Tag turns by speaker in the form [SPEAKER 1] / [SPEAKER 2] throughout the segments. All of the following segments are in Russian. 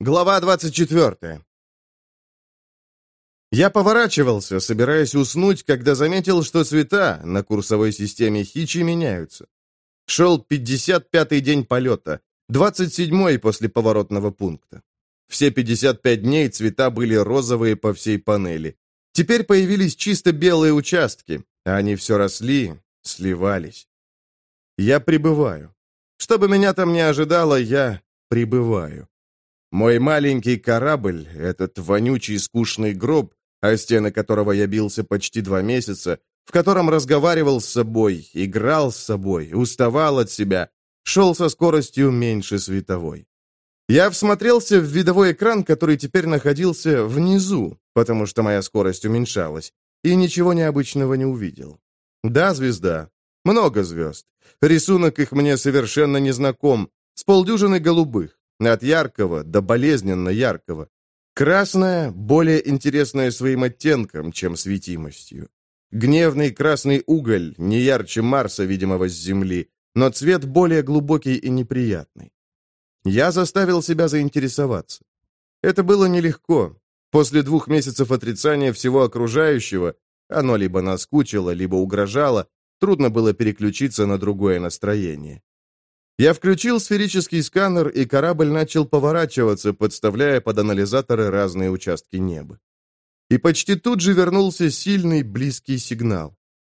[SPEAKER 1] Глава 24. Я поворачивался, собираясь уснуть, когда заметил, что цвета на курсовой системе Хичи меняются. Шел 55-й день полета, 27-й после поворотного пункта. Все 55 дней цвета были розовые по всей панели. Теперь появились чисто белые участки, а они все росли, сливались. Я прибываю. Что бы меня там ни ожидало, я прибываю. Мой маленький корабль, этот вонючий скучный гроб, о стены которого я бился почти 2 месяца, в котором разговаривал с собой, играл с собой, уставал от себя, шел со скоростью меньше световой. Я всмотрелся в видовой экран, который теперь находился внизу, потому что моя скорость уменьшалась, и ничего необычного не увидел. Да, звезда. Много звезд. Рисунок их мне совершенно не знаком, с полдюжины голубых. От яркого до болезненно яркого. Красное более интересное своим оттенком, чем светимостью. Гневный красный уголь, не ярче Марса, видимого с Земли, но цвет более глубокий и неприятный. Я заставил себя заинтересоваться. Это было нелегко. После 2 месяцев отрицания всего окружающего, оно либо наскучило, либо угрожало, трудно было переключиться на другое настроение. Я включил сферический сканер, и корабль начал поворачиваться, подставляя под анализаторы разные участки неба. И почти тут же вернулся сильный, близкий сигнал.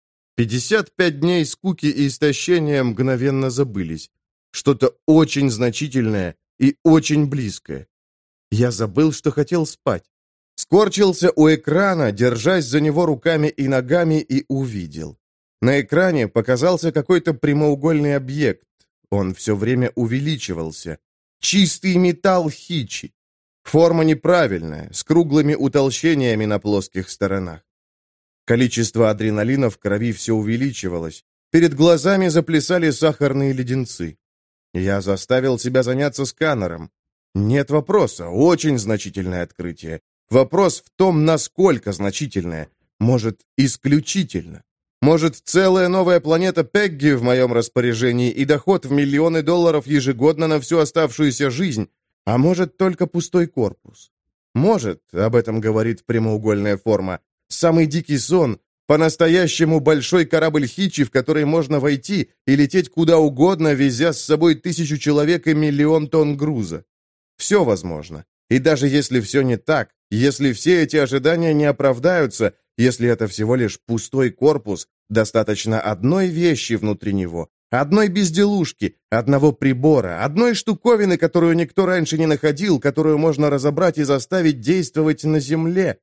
[SPEAKER 1] 55 дней скуки и истощения мгновенно забылись. Что-то очень значительное и очень близкое. Я забыл, что хотел спать. Скорчился у экрана, держась за него руками и ногами, и увидел. На экране показался какой-то прямоугольный объект. Он все время увеличивался. Чистый металл Хичи. Форма неправильная, с круглыми утолщениями на плоских сторонах. Количество адреналина в крови все увеличивалось. Перед глазами заплясали сахарные леденцы. Я заставил себя заняться сканером. Нет вопроса, очень значительное открытие. Вопрос в том, насколько значительное. Может, исключительно. Может, целая новая планета Пегги в моем распоряжении и доход в миллионы долларов ежегодно на всю оставшуюся жизнь, а может, только пустой корпус. Может, об этом говорит прямоугольная форма, самый дикий сон, по-настоящему большой корабль Хичи, в который можно войти и лететь куда угодно, везя с собой 1000 человек и 1 000 000 тонн груза. Все возможно. И даже если все не так, если все эти ожидания не оправдаются, если это всего лишь пустой корпус, достаточно одной вещи внутри него, одной безделушки, одного прибора, одной штуковины, которую никто раньше не находил, которую можно разобрать и заставить действовать на Земле.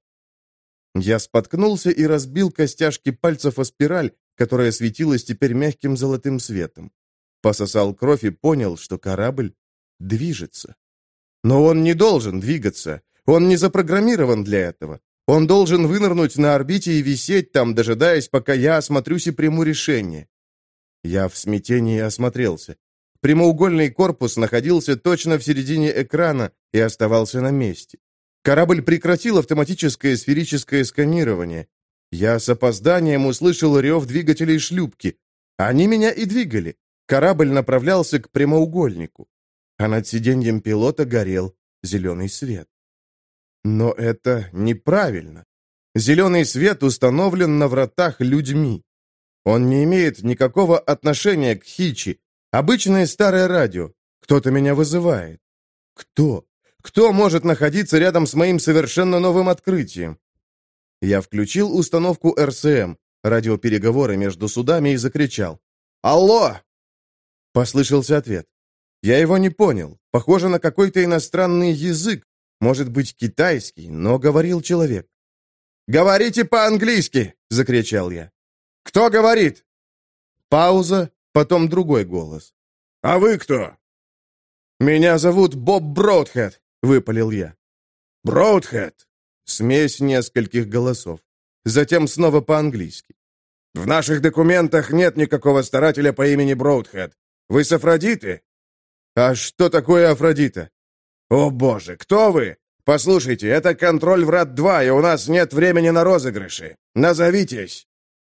[SPEAKER 1] Я споткнулся и разбил костяшки пальцев о спираль, которая светилась теперь мягким золотым светом. Пососал кровь и понял, что корабль движется. Но он не должен двигаться. Он не запрограммирован для этого. Он должен вынырнуть на орбите и висеть там, дожидаясь, пока я осмотрюсь и приму решение. Я в смятении осмотрелся. Прямоугольный корпус находился точно в середине экрана и оставался на месте. Корабль прекратил автоматическое сферическое сканирование. Я с опозданием услышал рев двигателей шлюпки. Они меня и двигали. Корабль направлялся к прямоугольнику. А над сиденьем пилота горел зеленый свет. Но это неправильно. Зеленый свет установлен на вратах людьми. Он не имеет никакого отношения к Хичи. Обычное старое радио. Кто-то меня вызывает. Кто? Кто может находиться рядом с моим совершенно новым открытием? Я включил установку РСМ, радиопереговоры между судами, и закричал: «Алло!» Послышался ответ. Я его не понял. Похоже на какой-то иностранный язык. Может быть, китайский, но говорил человек. «Говорите по-английски!» — закричал я. «Кто говорит?» Пауза, потом другой голос. «А вы кто?» «Меня зовут Боб Броудхед», — выпалил я. «Броудхед?» Смесь нескольких голосов. Затем снова по-английски. «В наших документах нет никакого старателя по имени Броудхед. Вы с Афродиты?» «А что такое Афродита?» «О боже, кто вы? Послушайте, это контроль Врат-2, и у нас нет времени на розыгрыши. Назовитесь!»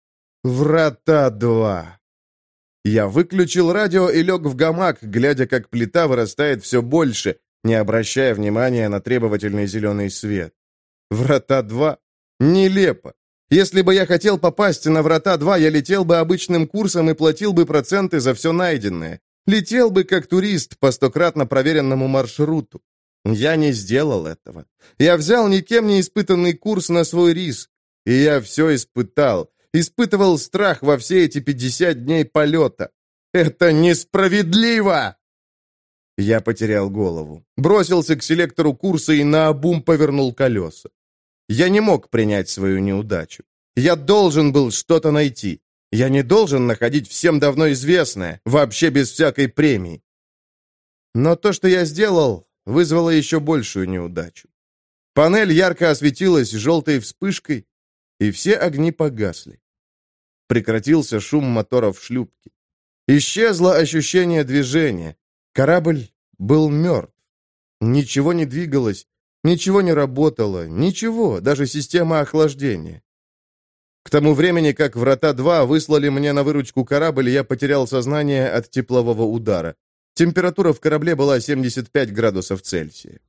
[SPEAKER 1] «Врата-2». Я выключил радио и лег в гамак, глядя, как плита вырастает все больше, не обращая внимания на требовательный зеленый свет. Врата 2? Нелепо. Если бы я хотел попасть на Врата 2, я летел бы обычным курсом и платил бы проценты за все найденное. Летел бы как турист по стократно проверенному маршруту. Я не сделал этого. Я взял никем не испытанный курс на свой риск. И я все испытал. Испытывал страх во все эти 50 дней полета. Это несправедливо! Я потерял голову. Бросился к селектору курса и наобум повернул колеса. Я не мог принять свою неудачу. Я должен был что-то найти. Я не должен находить всем давно известное, вообще без всякой премии. Но то, что я сделал, вызвало еще большую неудачу. Панель ярко осветилась желтой вспышкой, и все огни погасли. Прекратился шум моторов шлюпки. Исчезло ощущение движения. Корабль был мертв. Ничего не двигалось, ничего не работало, ничего, даже система охлаждения. К тому времени, как Врата 2 выслали мне на выручку корабль, я потерял сознание от теплового удара. Температура в корабле была 75 градусов Цельсия.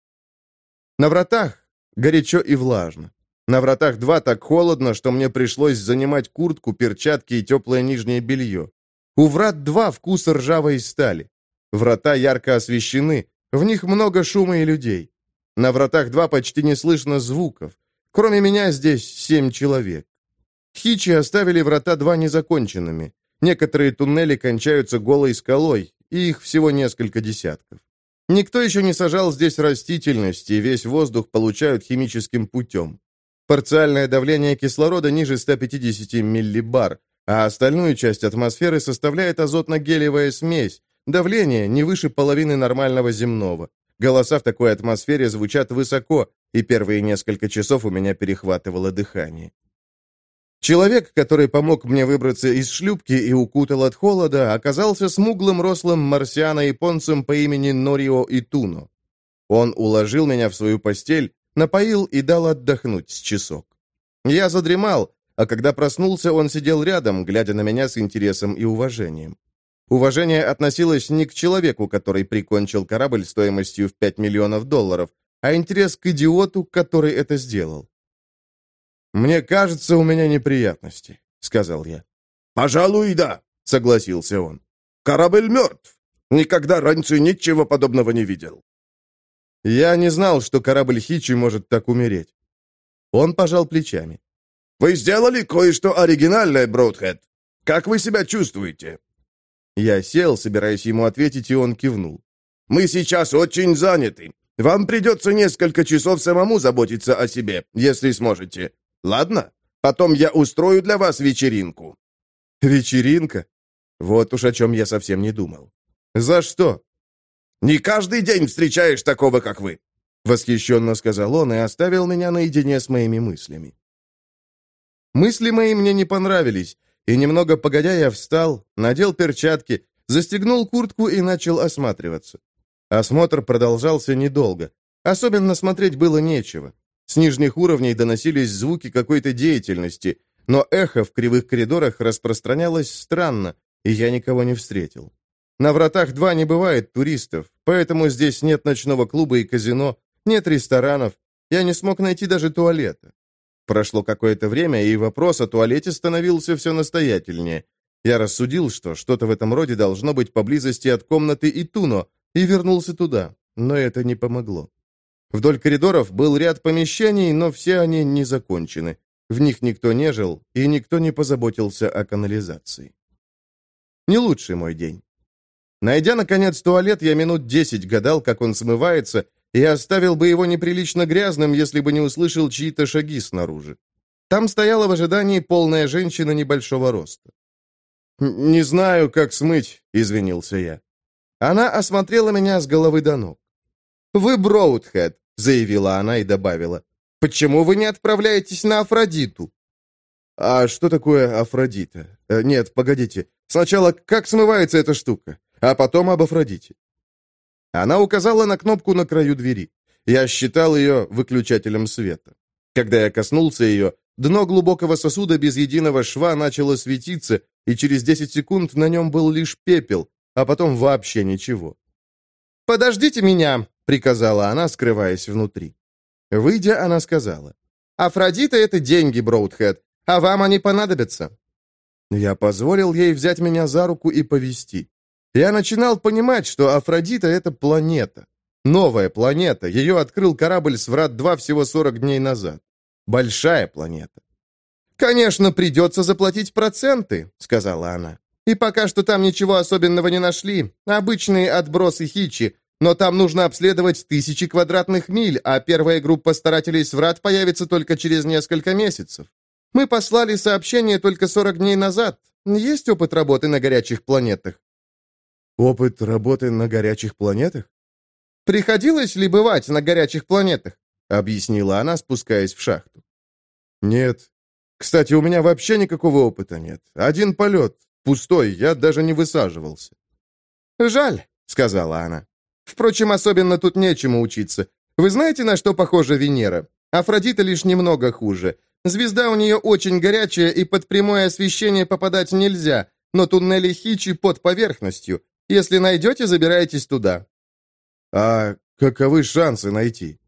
[SPEAKER 1] На Вратах горячо и влажно. На Вратах 2 так холодно, что мне пришлось занимать куртку, перчатки и теплое нижнее белье. У Врат 2 вкус ржавой стали. Врата ярко освещены, в них много шума и людей. На Вратах 2 почти не слышно звуков. Кроме меня здесь 7 человек. Хичи оставили Врата 2 незаконченными. Некоторые туннели кончаются голой скалой, и их всего несколько десятков. Никто еще не сажал здесь растительность, и весь воздух получают химическим путем. Парциальное давление кислорода ниже 150 миллибар, а остальную часть атмосферы составляет азотно-гелиевая смесь. Давление не выше половины нормального земного. Голоса в такой атмосфере звучат высоко, и первые несколько часов у меня перехватывало дыхание. Человек, который помог мне выбраться из шлюпки и укутал от холода, оказался смуглым рослым марсиано-японцем по имени Норио Итуно. Он уложил меня в свою постель, напоил и дал отдохнуть с часок. Я задремал, а когда проснулся, он сидел рядом, глядя на меня с интересом и уважением. Уважение относилось не к человеку, который прикончил корабль стоимостью в $5 миллионов, а интерес к идиоту, который это сделал. «Мне кажется, у меня неприятности», — сказал я.
[SPEAKER 2] «Пожалуй, да», —
[SPEAKER 1] согласился он.
[SPEAKER 2] «Корабль мертв. Никогда раньше ничего подобного не видел».
[SPEAKER 1] Я не знал, что корабль Хичи может так умереть. Он пожал плечами.
[SPEAKER 2] «Вы сделали кое-что оригинальное, Броудхед. Как вы себя чувствуете?»
[SPEAKER 1] Я сел, собираясь ему ответить, и он кивнул.
[SPEAKER 2] «Мы сейчас очень заняты. Вам придется несколько часов самому заботиться о себе, если сможете. Ладно? Потом я устрою для вас вечеринку».
[SPEAKER 1] «Вечеринка? Вот уж о чем я совсем не думал. За что?»
[SPEAKER 2] «Не каждый день встречаешь такого, как вы»,
[SPEAKER 1] — восхищенно сказал он и оставил меня наедине с моими мыслями. Мысли мои мне не понравились, и немного погодя я встал, надел перчатки, застегнул куртку и начал осматриваться. Осмотр продолжался недолго. Особенно смотреть было нечего. С нижних уровней доносились звуки какой-то деятельности, но эхо в кривых коридорах распространялось странно, и я никого не встретил. На Вратах 2 не бывает туристов, поэтому здесь нет ночного клуба и казино, нет ресторанов. Я не смог найти даже туалета. Прошло какое-то время, и вопрос о туалете становился все настоятельнее. Я рассудил, что что-то в этом роде должно быть поблизости от комнаты Итуно, и вернулся туда, но это не помогло. Вдоль коридоров был ряд помещений, но все они не закончены. В них никто не жил, и никто не позаботился о канализации. Не лучший мой день. Найдя, наконец, туалет, я минут 10 гадал, как он смывается, и оставил бы его неприлично грязным, если бы не услышал чьи-то шаги снаружи. Там стояла в ожидании полная женщина небольшого роста. «Не знаю, как смыть», — извинился я. Она осмотрела меня с головы до ног. «Вы Броудхед», — заявила она и добавила. «Почему вы не отправляетесь на Афродиту?» «А что такое Афродита? Нет, погодите. Сначала, как смывается эта штука, а потом об Афродите». Она указала на кнопку на краю двери. Я считал ее выключателем света. Когда я коснулся ее, дно глубокого сосуда без единого шва начало светиться, и через 10 секунд на нем был лишь пепел, а потом вообще ничего. «Подождите меня!» — приказала она, скрываясь внутри. Выйдя, она сказала: «Афродита — это деньги, Броудхед, а вам они понадобятся». Я позволил ей взять меня за руку и повести. Я начинал понимать, что Афродита — это планета. Новая планета. Ее открыл корабль Сврат-2 всего 40 дней назад. Большая планета. «Конечно, придется заплатить проценты», — сказала она. «И пока что там ничего особенного не нашли. Обычные отбросы Хичи. Но там нужно обследовать 1000 квадратных миль, а первая группа старателей Сврат появится только через несколько месяцев. Мы послали сообщение только 40 дней назад. Есть опыт работы на горячих планетах?»
[SPEAKER 2] «Опыт работы на горячих планетах?»
[SPEAKER 1] «Приходилось ли бывать на горячих планетах?» — объяснила она, спускаясь в шахту.
[SPEAKER 2] «Нет. Кстати, у меня вообще никакого опыта нет. Один полет. Пустой, я даже не высаживался».
[SPEAKER 1] «Жаль», — сказала она. «Впрочем, особенно тут нечему учиться. Вы знаете, на что похожа Венера? Афродита лишь немного хуже. Звезда у нее очень горячая, и под прямое освещение попадать нельзя, но туннели Хичи под поверхностью. Если найдете, забирайтесь туда».
[SPEAKER 2] «А каковы шансы найти?»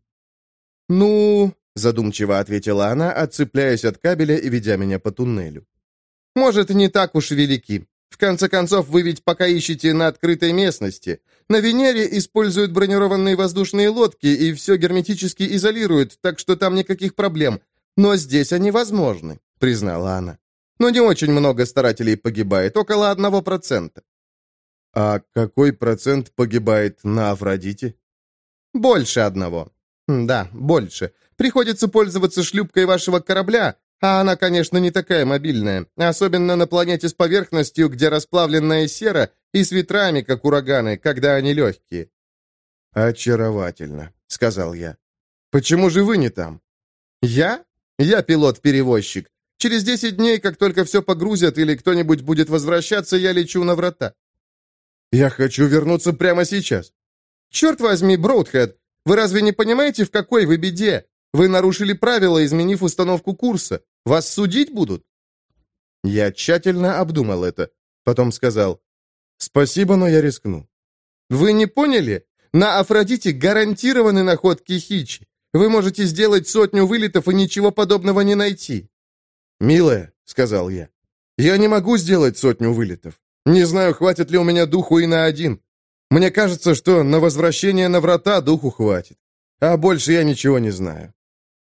[SPEAKER 1] «Ну...» — задумчиво ответила она, отцепляясь от кабеля и ведя меня по туннелю. «Может, не так уж велики. В конце концов, вы ведь пока ищете на открытой местности. На Венере используют бронированные воздушные лодки и все герметически изолируют, так что там никаких проблем. Но здесь они возможны», — признала она. «Но не очень много старателей погибает, около 1%.
[SPEAKER 2] «А какой процент погибает на Афродите?»
[SPEAKER 1] «Больше 1. Да, больше. Приходится пользоваться шлюпкой вашего корабля, а она, конечно, не такая мобильная, особенно на планете с поверхностью, где расплавленная сера и с ветрами, как ураганы, когда они легкие».
[SPEAKER 2] «Очаровательно», — сказал я. «Почему же вы не там?»
[SPEAKER 1] «Я? Я пилот-перевозчик. Через 10 дней, как только все погрузят или кто-нибудь будет возвращаться, я лечу на врата».
[SPEAKER 2] «Я хочу вернуться прямо сейчас».
[SPEAKER 1] «Черт возьми, Броудхед, вы разве не понимаете, в какой вы беде? Вы нарушили правила, изменив установку курса. Вас судить будут?» Я тщательно обдумал это. Потом сказал:
[SPEAKER 2] «Спасибо, но я рискну».
[SPEAKER 1] «Вы не поняли? На Афродите гарантированы находки Хичи. Вы можете сделать 100 вылетов и ничего подобного не найти».
[SPEAKER 2] «Милая», — сказал я не могу сделать 100 вылетов. Не знаю, хватит ли у меня духу и на 1. Мне кажется, что на возвращение на врата духу хватит. А больше я ничего не знаю».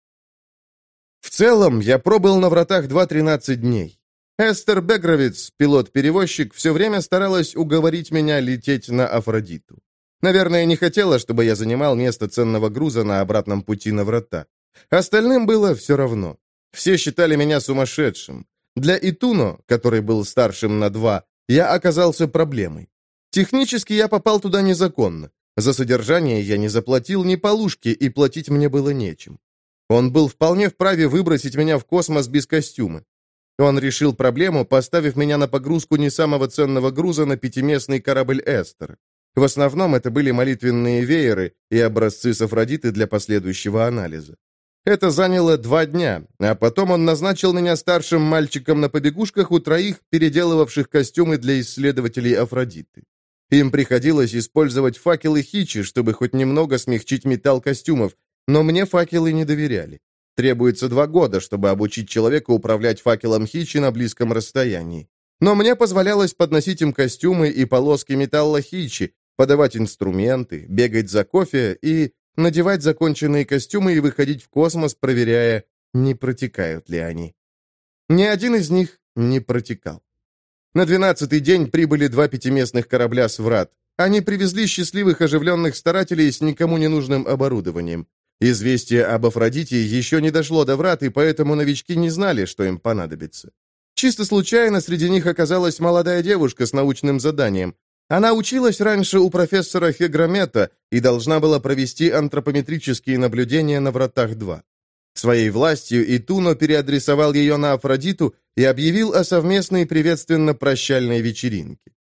[SPEAKER 2] В целом, я пробыл на вратах 13 дней. Эстер Бегровиц, пилот-перевозчик, все время старалась уговорить меня лететь на Афродиту. Наверное, не хотела, чтобы я занимал место ценного груза на обратном пути на врата. Остальным было все равно. Все считали меня сумасшедшим. Для Итуно, который был старшим на 2, я оказался проблемой. Технически я попал туда незаконно. За содержание я не заплатил ни полушки, и платить мне было нечем. Он был вполне вправе выбросить меня в космос без костюма. Он решил проблему, поставив меня на погрузку не самого ценного груза на 5-местный корабль «Эстер». В основном это были молитвенные вееры и образцы с Афродиты для последующего анализа. Это заняло 2 дня, а потом он назначил меня старшим мальчиком на побегушках у 3, переделывавших костюмы для исследователей Афродиты. Им приходилось использовать факелы Хичи, чтобы хоть немного смягчить металл костюмов, но мне факелы не доверяли. Требуется 2 года, чтобы обучить человека управлять факелом Хичи на близком расстоянии. Но мне позволялось подносить им костюмы и полоски металла Хичи, подавать инструменты, бегать за кофе и надевать законченные костюмы и выходить в космос, проверяя, не протекают ли они. Ни один из них не протекал. На 12-й день прибыли 2 5-местных корабля с врат. Они привезли счастливых оживленных старателей с никому не нужным оборудованием. Известие об Афродите еще не дошло до врат, и поэтому новички не знали, что им понадобится. Чисто случайно среди них оказалась молодая девушка с научным заданием. Она училась раньше у профессора Хегромета и должна была провести антропометрические наблюдения на вратах 2. Своей властью Итуно переадресовал ее на Афродиту и объявил о совместной приветственно-прощальной вечеринке.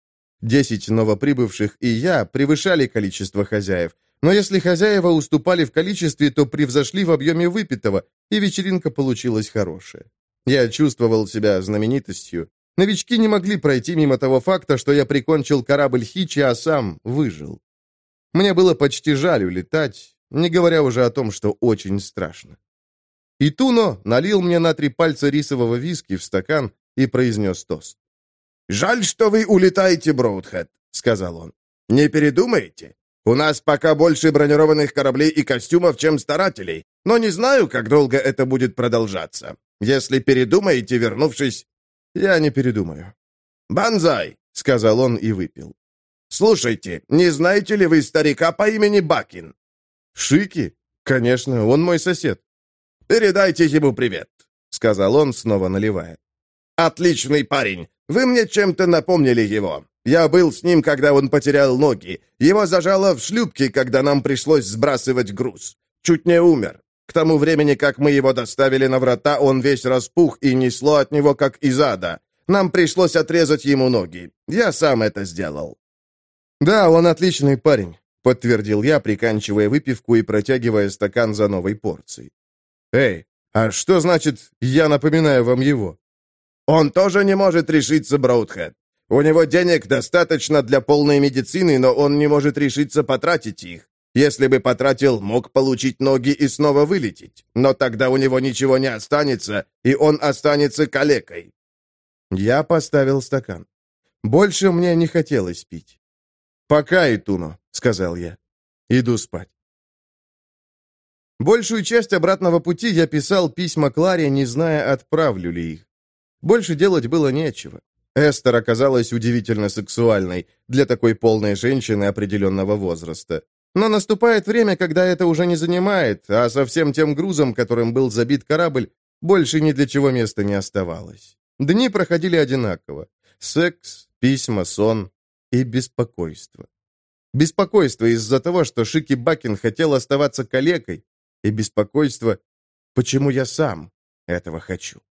[SPEAKER 2] 10 новоприбывших и я превышали количество хозяев, но если хозяева уступали в количестве, то превзошли в объеме выпитого, и вечеринка получилась хорошая. Я чувствовал себя знаменитостью. Новички не могли пройти мимо того факта, что я прикончил корабль Хичи, а сам выжил.
[SPEAKER 1] Мне было почти жаль улетать, не говоря уже о том, что очень страшно. И Туно налил мне на 3 пальца рисового виски в стакан и произнес тост.
[SPEAKER 2] «Жаль, что вы улетаете, Броудхед», — сказал он. «Не передумайте. У нас пока больше бронированных кораблей и костюмов, чем старателей, но не знаю, как долго это будет продолжаться. Если передумаете, вернувшись...»
[SPEAKER 1] «Я не передумаю».
[SPEAKER 2] «Банзай», — сказал он и выпил. «Слушайте, не знаете ли вы старика по имени Бакин?»
[SPEAKER 1] «Шики? Конечно, он мой сосед».
[SPEAKER 2] «Передайте ему привет», — сказал он, снова наливая. «Отличный парень. Вы мне чем-то напомнили его. Я был с ним, когда он потерял ноги. Его зажало в шлюпке, когда нам пришлось сбрасывать груз. Чуть не умер. К тому времени, как мы его доставили на врата, он весь распух и несло от него, как из ада. Нам пришлось отрезать ему ноги. Я сам это сделал».
[SPEAKER 1] «Да, он отличный парень», — подтвердил я, приканчивая выпивку и протягивая стакан за новой порцией. «Эй, а что значит «я напоминаю вам его»?»
[SPEAKER 2] «Он тоже не может решиться, Броудхед. У него денег достаточно для полной медицины, но он не может решиться потратить их. Если бы потратил, мог получить ноги и снова вылететь. Но тогда у него ничего не останется, и он останется калекой».
[SPEAKER 1] Я поставил стакан. Больше мне не хотелось пить. «Пока, Итуно», — сказал я. «Иду спать». Большую часть обратного пути я писал письма Кларе, не зная, отправлю ли их. Больше делать было нечего. Эстер оказалась удивительно сексуальной для такой полной женщины определенного возраста. Но наступает время, когда это уже не занимает, а со всем тем грузом, которым был забит корабль, больше ни для чего места не оставалось. Дни проходили одинаково. Секс, письма, сон и беспокойство. Беспокойство из-за того, что Шики Бакин хотел оставаться калекой, и беспокойство, почему я сам этого хочу.